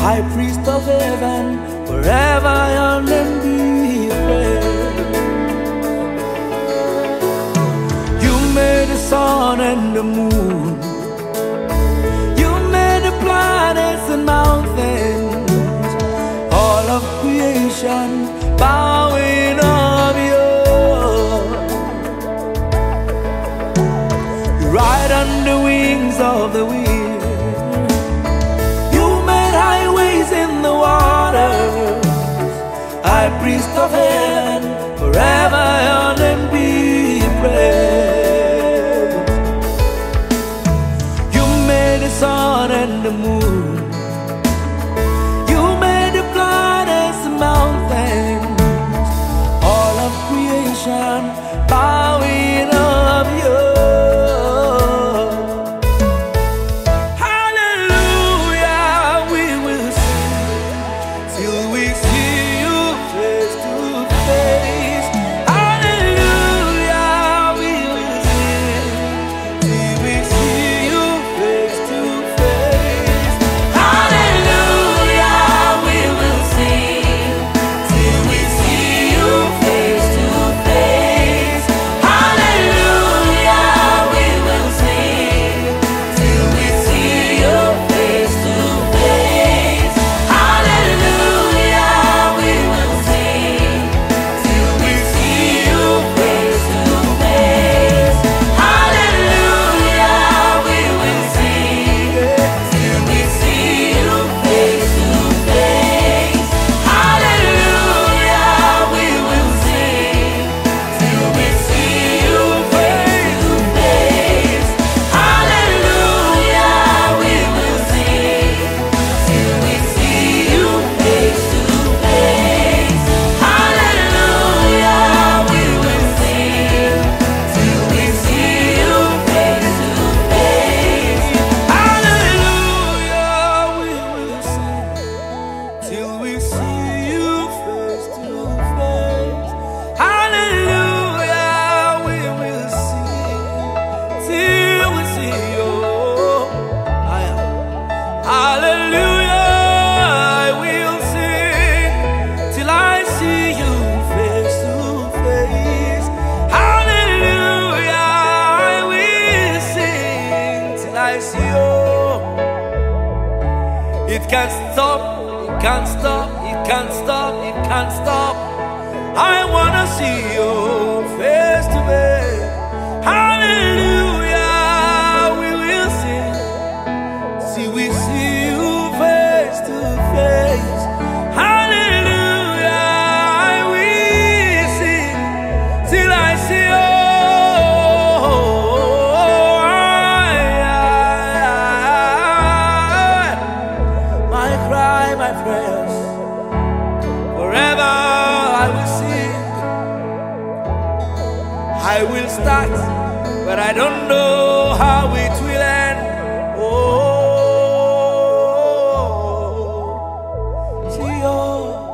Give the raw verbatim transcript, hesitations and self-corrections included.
high priest of heaven, forever your name be praised. You made the sun and the moon, you made the planets and mountains, all of creation bowing of you. You ride on the wings of the wind, you made highways in the waters, high priest of heaven, forever your name be praised. You made the sun and the moon, you made the planets and mountains, all of creation bowing of you. It can't stop, it can't stop, it can't stop, it can't stop. I wanna see you face to face. Hallelujah, we will sing. See, we see you face to face. Hallelujah, I will sing till I see you. My prayers, forever I will sing. I will start, but I don't know how it will end. Oh, see you.